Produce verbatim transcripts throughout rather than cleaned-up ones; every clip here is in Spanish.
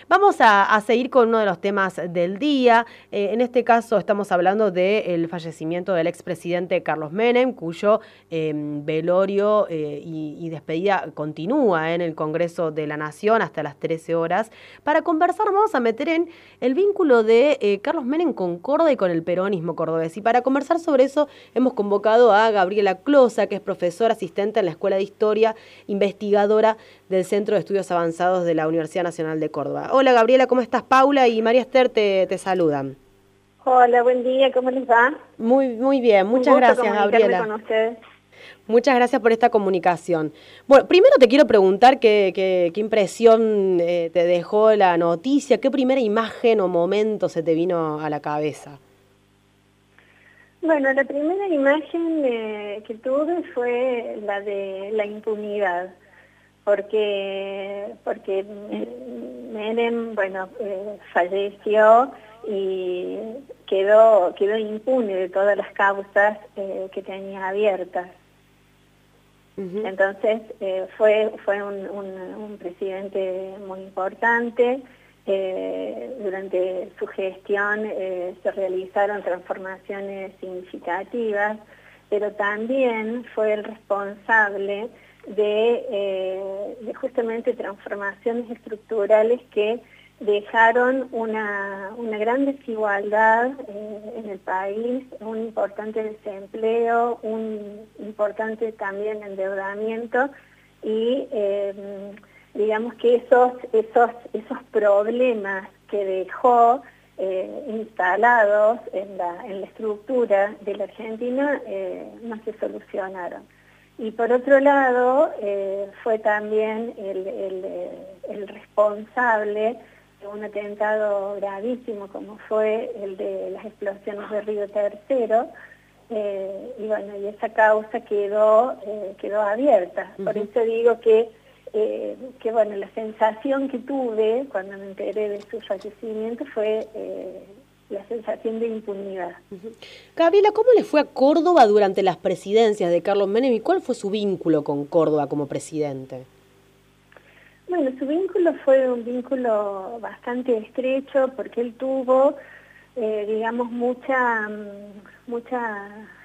Vamos a, a seguir con uno de los temas del día. Eh, en este caso estamos hablando del fallecimiento del expresidente Carlos Menem, cuyo eh, velorio eh, y, y despedida continúa en el Congreso de la Nación hasta las trece horas. Para conversar vamos a meter en el vínculo de eh, Carlos Menem con Córdoba y con el peronismo cordobés. Y para conversar sobre eso hemos convocado a Gabriela Closa, que es profesora asistente en la Escuela de Historia, investigadora del Centro de Estudios Avanzados de la Universidad Nacional de Córdoba. Hola Gabriela, ¿cómo estás? Paula y María Esther te, te saludan. Hola, buen día, ¿cómo les va? Muy, muy bien, muchas Un gusto gracias Gabriela. con ustedes. Muchas gracias por esta comunicación. Bueno, primero te quiero preguntar qué, qué, qué impresión eh, te dejó la noticia, qué primera imagen o momento se te vino a la cabeza. Bueno, la primera imagen eh, que tuve fue la de la impunidad, porque, porque Menem, bueno, eh, falleció y quedó, quedó impune de todas las causas eh, que tenía abiertas. Uh-huh. Entonces eh, fue, fue un, un, un presidente muy importante. Eh, durante su gestión eh, se realizaron transformaciones significativas, pero también fue el responsable de, eh, de justamente transformaciones estructurales que dejaron una, una gran desigualdad eh, en el país, un importante desempleo, un importante también endeudamiento y eh, digamos que esos, esos, esos problemas que dejó eh, instalados en la, en la estructura de la Argentina eh, no se solucionaron. Y por otro lado, eh, fue también el, el, el responsable de un atentado gravísimo como fue el de las explosiones de Río Tercero, eh, y bueno, y esa causa quedó, eh, quedó abierta. Uh-huh. Por eso digo que Eh, que bueno, la sensación que tuve cuando me enteré de su fallecimiento fue eh, la sensación de impunidad. Uh-huh. Gabriela, ¿cómo le fue a Córdoba durante las presidencias de Carlos Menem y cuál fue su vínculo con Córdoba como presidente? Bueno, su vínculo fue un vínculo bastante estrecho porque él tuvo, eh, digamos, mucha, mucha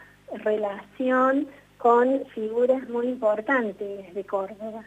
relación con figuras muy importantes de Córdoba.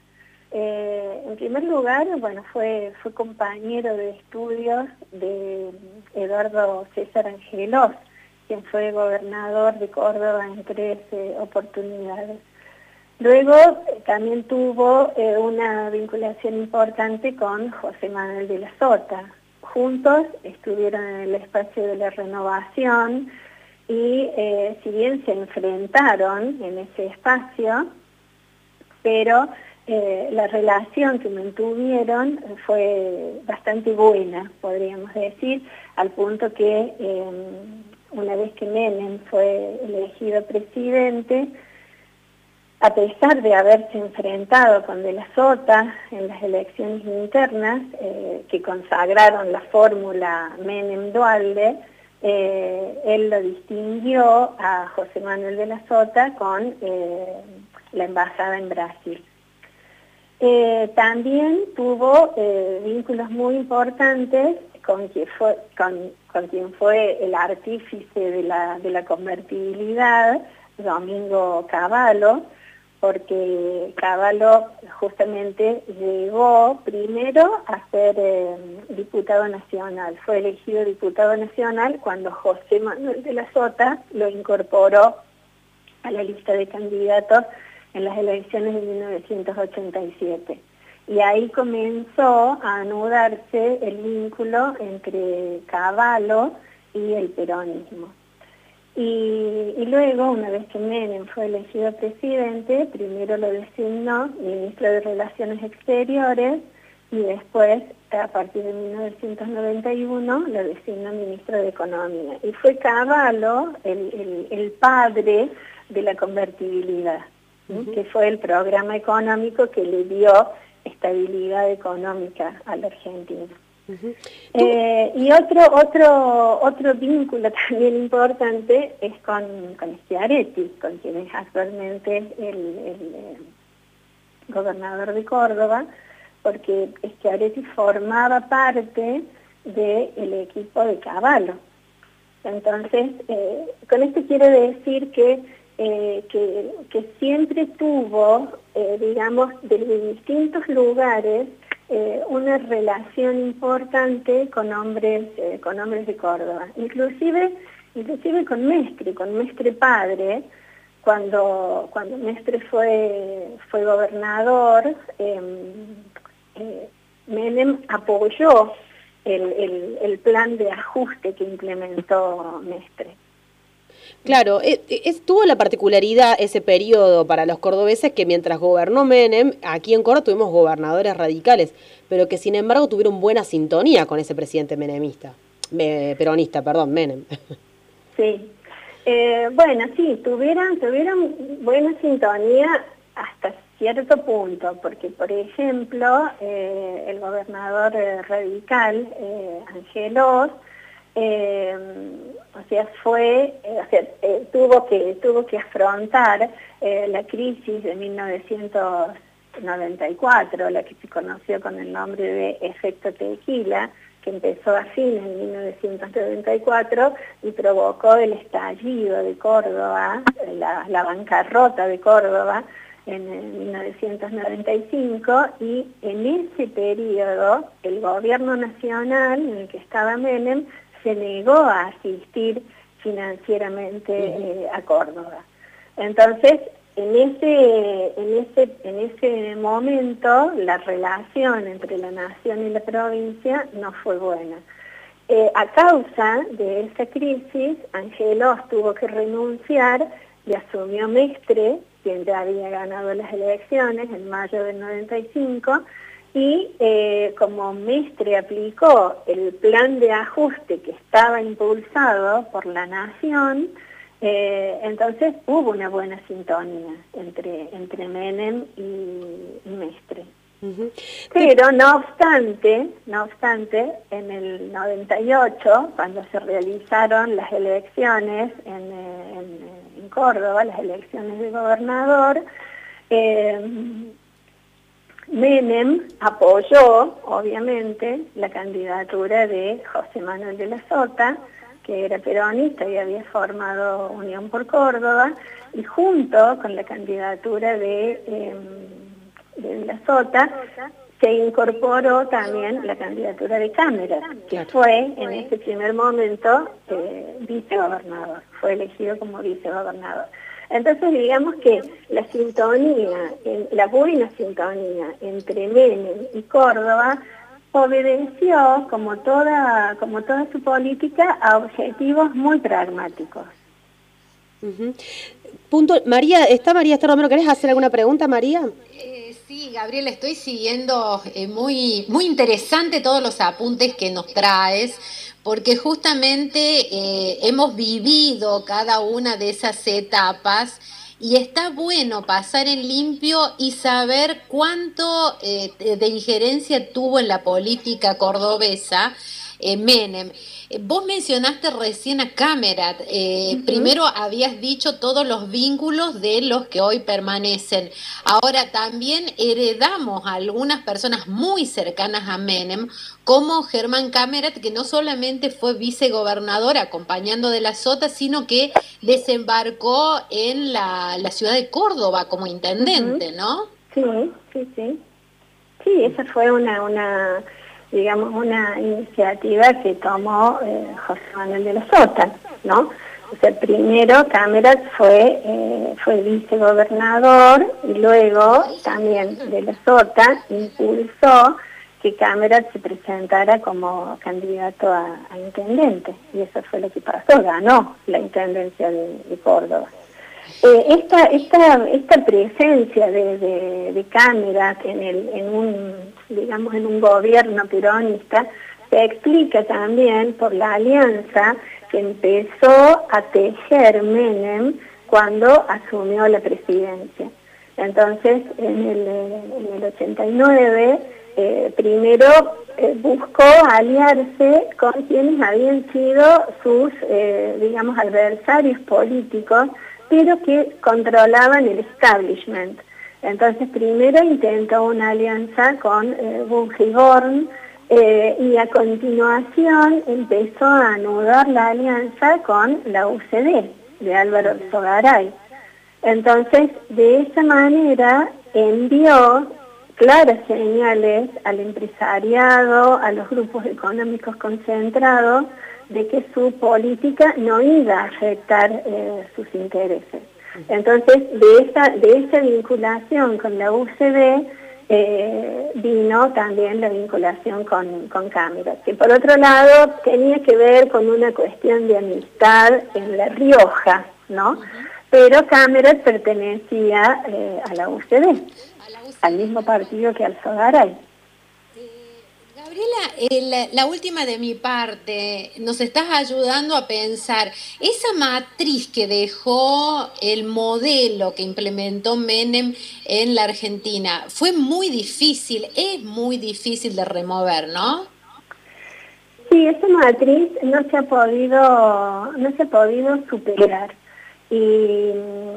Eh, en primer lugar, bueno, fue, fue compañero de estudios de Eduardo César Angelos, quien fue gobernador de Córdoba en tres eh, oportunidades. Luego eh, también tuvo eh, una vinculación importante con José Manuel de la Sota. Juntos estuvieron en el espacio de la Renovación y eh, si bien se enfrentaron en ese espacio, pero Eh, la relación que mantuvieron fue bastante buena, podríamos decir, al punto que eh, una vez que Menem fue elegido presidente, a pesar de haberse enfrentado con De la Sota en las elecciones internas eh, que consagraron la fórmula Menem-Duhalde, eh, él lo distinguió a José Manuel de la Sota con eh, la embajada en Brasil. Eh, también tuvo eh, vínculos muy importantes con quien fue, con, con quien fue el artífice de la, de la convertibilidad, Domingo Cavallo, porque Cavallo justamente llegó primero a ser eh, diputado nacional, fue elegido diputado nacional cuando José Manuel de la Sota lo incorporó a la lista de candidatos en las elecciones de mil novecientos ochenta y siete. Y ahí comenzó a anudarse el vínculo entre Cavallo y el peronismo. Y, y luego, una vez que Menem fue elegido presidente, primero lo designó ministro de Relaciones Exteriores y después, a partir de mil novecientos noventa y uno, lo designó ministro de Economía. Y fue Cavallo el, el, el padre de la convertibilidad. Uh-huh. Que fue el programa económico que le dio estabilidad económica a la Argentina. Uh-huh. eh, y otro, otro, otro vínculo también importante es con, con Schiaretti, con quien es actualmente el, el, el gobernador de Córdoba, porque Schiaretti formaba parte del equipo de Cavallo. Entonces, eh, con esto quiero decir que, eh, que, que siempre tuvo, eh, digamos, desde distintos lugares, eh, una relación importante con hombres, eh, con hombres de Córdoba, inclusive, inclusive con Mestre, con Mestre padre. Cuando, cuando Mestre fue, fue gobernador, eh, eh, Menem apoyó el, el, el plan de ajuste que implementó Mestre. Claro, es, es, tuvo la particularidad ese periodo para los cordobeses que mientras gobernó Menem, aquí en Córdoba tuvimos gobernadores radicales, pero que sin embargo tuvieron buena sintonía con ese presidente menemista, eh, peronista, perdón, Menem. Sí. Eh, bueno, sí, tuvieron, tuvieron buena sintonía hasta cierto punto, porque por ejemplo, eh, el gobernador eh, radical, eh, Angelos, eh, o sea, fue, eh, o sea, eh, tuvo que, tuvo que afrontar eh, la crisis de mil novecientos noventa y cuatro, la que se conoció con el nombre de efecto tequila, que empezó a fines de mil novecientos noventa y cuatro y provocó el estallido de Córdoba, la, la bancarrota de Córdoba en mil novecientos noventa y cinco, y en ese periodo el gobierno nacional en el que estaba Menem se negó a asistir financieramente eh, a Córdoba. Entonces, En ese, en, ese, en ese momento la relación entre la nación y la provincia no fue buena. Eh, a causa de esa crisis, Angelos tuvo que renunciar y asumió Mestre, quien ya había ganado las elecciones en mayo del noventa y cinco, y eh, como Mestre aplicó el plan de ajuste que estaba impulsado por la nación, Eh, entonces hubo una buena sintonía entre, entre Menem y, y Mestre. Uh-huh. Pero no obstante, no obstante, en el noventa y ocho, cuando se realizaron las elecciones en, en, en Córdoba, las elecciones de gobernador, eh, Menem apoyó, obviamente, la candidatura de José Manuel de la Sota, que era peronista y había formado Unión por Córdoba, y junto con la candidatura de, eh, de la Sota se incorporó también la candidatura de Cámara, que fue en ese primer momento eh, vicegobernador, fue elegido como vicegobernador. Entonces digamos que la sintonía, la buena sintonía entre Menem y Córdoba obedeció, como toda, como toda su política, a objetivos muy pragmáticos. Uh-huh. Punto. María, ¿está María Esther Romero? ¿Querés hacer alguna pregunta, María? Eh, sí, Gabriela, estoy siguiendo eh, muy, muy interesante todos los apuntes que nos traes, porque justamente eh, hemos vivido cada una de esas etapas. Y está bueno pasar en limpio y saber cuánto eh, de injerencia tuvo en la política cordobesa eh, Menem. Eh, vos mencionaste recién a Cámara. Eh, uh-huh. Primero habías dicho todos los vínculos de los que hoy permanecen. Ahora también heredamos a algunas personas muy cercanas a Menem, como Germán Cámara, que no solamente fue vicegobernador acompañando de la Sota, sino que desembarcó en la, la ciudad de Córdoba como intendente, uh-huh. ¿no? Sí, sí, sí. Sí, esa fue una, una digamos, una iniciativa que tomó eh, José Manuel de la Sota, ¿no? O sea, primero Cámara fue, eh, fue vicegobernador y luego también de la Sota impulsó que Cámara se presentara como candidato a, a intendente, y eso fue lo que pasó, ganó la intendencia de, de Córdoba. Eh, esta, esta, esta presencia de, de, de Cámara en, el, en, un, digamos, en un gobierno peronista se explica también por la alianza que empezó a tejer Menem cuando asumió la presidencia. Entonces, en el, en el ochenta y nueve, Eh, primero eh, buscó aliarse con quienes habían sido sus, eh, digamos, adversarios políticos, pero que controlaban el establishment. Entonces primero intentó una alianza con eh, Bunge-Born, eh, y a continuación empezó a anudar la alianza con la U C D de Álvaro Alzogaray. Entonces, de esa manera envió claras señales al empresariado, a los grupos económicos concentrados, de que su política no iba a afectar eh, sus intereses. Entonces, de esa, de esa vinculación con la U C D, eh, vino también la vinculación con, con Cameron, que por otro lado tenía que ver con una cuestión de amistad en La Rioja, ¿no? Uh-huh. Pero Cameron pertenecía eh, a la U C D, al mismo partido que Alzogaray. Gabriela, eh, la, la última de mi parte, nos estás ayudando a pensar, esa matriz que dejó el modelo que implementó Menem en la Argentina, fue muy difícil, es muy difícil de remover, ¿no? Sí, esa matriz no se ha podido, no se ha podido superar. Y,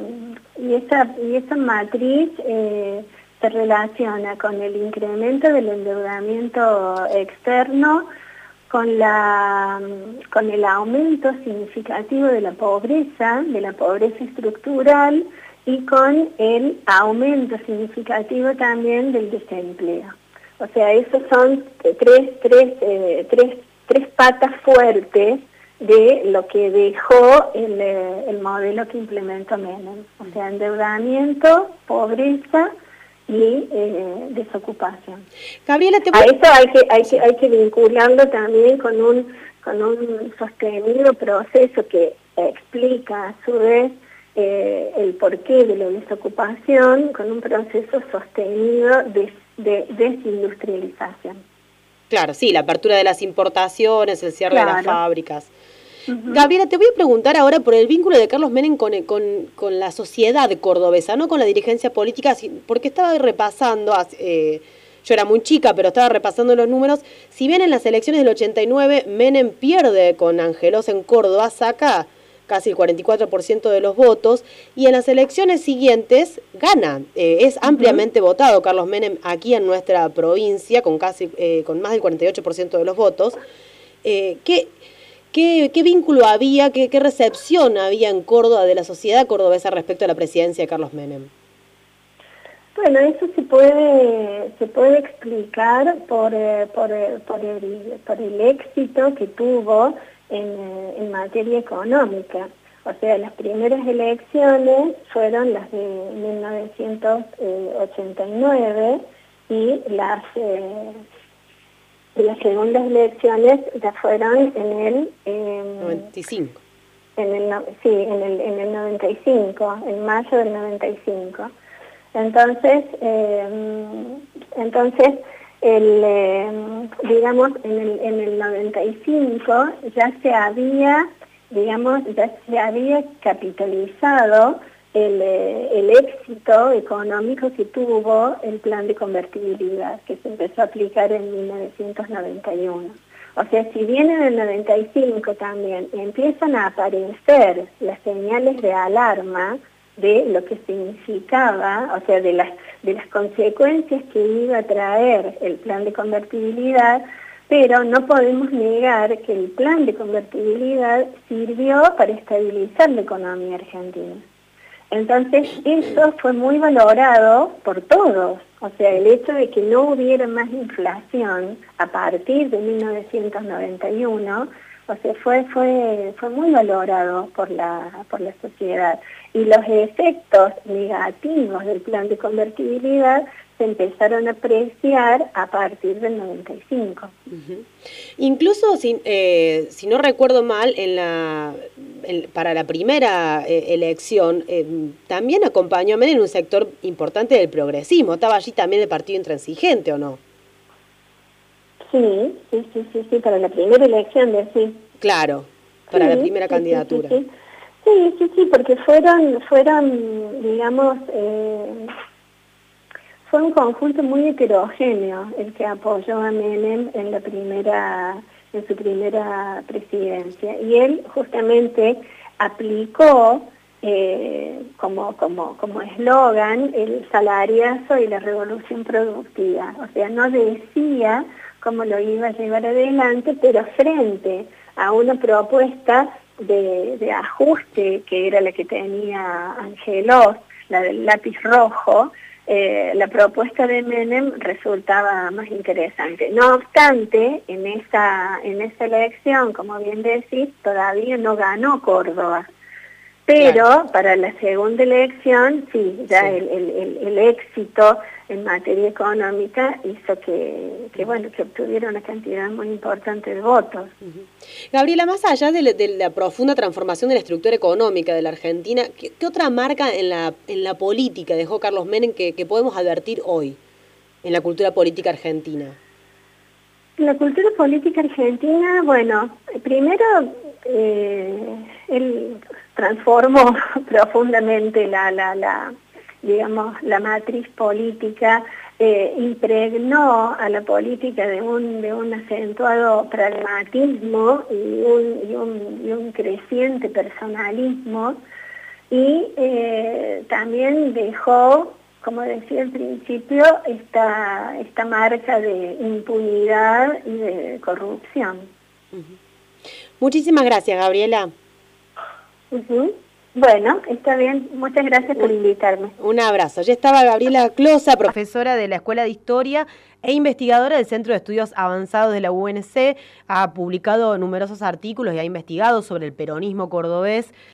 y, esa, y esa matriz eh, se relaciona con el incremento del endeudamiento externo, con, la, con el aumento significativo de la pobreza, de la pobreza estructural, y con el aumento significativo también del desempleo. O sea, esos son tres, tres, eh, tres, tres patas fuertes de lo que dejó el, el modelo que implementó Menem. O sea, endeudamiento, pobreza y eh, desocupación. Gabriela, te... A eso hay que, hay que, hay que vincularlo también con un, con un sostenido proceso que explica a su vez eh, el porqué de la desocupación, con un proceso sostenido de, de desindustrialización. Claro, sí, la apertura de las importaciones, el cierre claro. de las fábricas. Uh-huh. Gabriela, te voy a preguntar ahora por el vínculo de Carlos Menem con, con, con la sociedad cordobesa, no con la dirigencia política, porque estaba repasando, eh, yo era muy chica, pero estaba repasando los números. Si bien en las elecciones del ochenta y nueve Menem pierde con Angelos en Córdoba, saca casi el cuarenta y cuatro por ciento de los votos, y en las elecciones siguientes gana. Eh, es ampliamente uh-huh. votado Carlos Menem aquí en nuestra provincia, con casi eh, con más del cuarenta y ocho por ciento de los votos. Eh, ¿qué, qué, ¿Qué vínculo había, qué, qué recepción había en Córdoba de la sociedad cordobesa respecto a la presidencia de Carlos Menem? Bueno, eso se puede, se puede explicar por, eh, por, eh, por, el, por el éxito que tuvo En, en materia económica. O sea, las primeras elecciones fueron las de mil novecientos ochenta y nueve y las, eh, las segundas elecciones ya fueron en el... Eh, noventa y cinco. En el, sí, en el, en el noventa y cinco, en mayo del noventa y cinco. Entonces, eh, entonces El, eh, digamos, en el, en el noventa y cinco ya se había, digamos, ya se había capitalizado el, eh, el éxito económico que tuvo el plan de convertibilidad, que se empezó a aplicar en mil novecientos noventa y uno. O sea, si bien en el noventa y cinco también empiezan a aparecer las señales de alarma de lo que significaba, o sea, de las, de las consecuencias que iba a traer el plan de convertibilidad, pero no podemos negar que el plan de convertibilidad sirvió para estabilizar la economía argentina. Entonces, eso fue muy valorado por todos, o sea, el hecho de que no hubiera más inflación a partir de mil novecientos noventa y uno, o sea, fue, fue, fue muy valorado por la, por la sociedad. Y los efectos negativos del plan de convertibilidad se empezaron a apreciar a partir del noventa y cinco. Uh-huh. Incluso, si, eh, si no recuerdo mal, en la, en, para la primera eh, elección, eh, también acompañó a Menem en un sector importante del progresismo. ¿Estaba allí también el partido intransigente o no? Sí, sí, sí, sí, sí, para la primera elección de sí. Claro, para sí, la primera sí, candidatura. Sí, sí, sí. Sí, sí, sí, porque fueron, fueron, digamos, eh, fue un conjunto muy heterogéneo el que apoyó a Menem en la primera, en su primera presidencia. Y él justamente aplicó eh, como como como eslogan el salariazo y la revolución productiva. O sea, no decía cómo lo iba a llevar adelante, pero frente a una propuesta de, de ajuste, que era la que tenía Angelos, la del lápiz rojo, eh, la propuesta de Menem resultaba más interesante. No obstante, en esa, en esa elección, como bien decís, todavía no ganó Córdoba. Pero claro, para la segunda elección, sí, ya sí. El, el, el éxito en materia económica hizo que, que, bueno, que obtuviera una cantidad muy importante de votos. Uh-huh. Gabriela, más allá de la, de la profunda transformación de la estructura económica de la Argentina, ¿qué, qué otra marca en la, en la política dejó Carlos Menem que, que podemos advertir hoy en la cultura política argentina? En la cultura política argentina, bueno, primero eh, él transformó profundamente la, la, la, digamos, la matriz política, eh, impregnó a la política de un, de un acentuado pragmatismo y un, y un, y un creciente personalismo, y eh, también dejó, como decía al principio, esta, esta marca de impunidad y de corrupción. Uh-huh. Muchísimas gracias, Gabriela. Uh-huh. Bueno, está bien. Muchas gracias por invitarme. Un abrazo. Ya estaba Gabriela Closa, profesora de la Escuela de Historia e investigadora del Centro de Estudios Avanzados de la U N C. Ha publicado numerosos artículos y ha investigado sobre el peronismo cordobés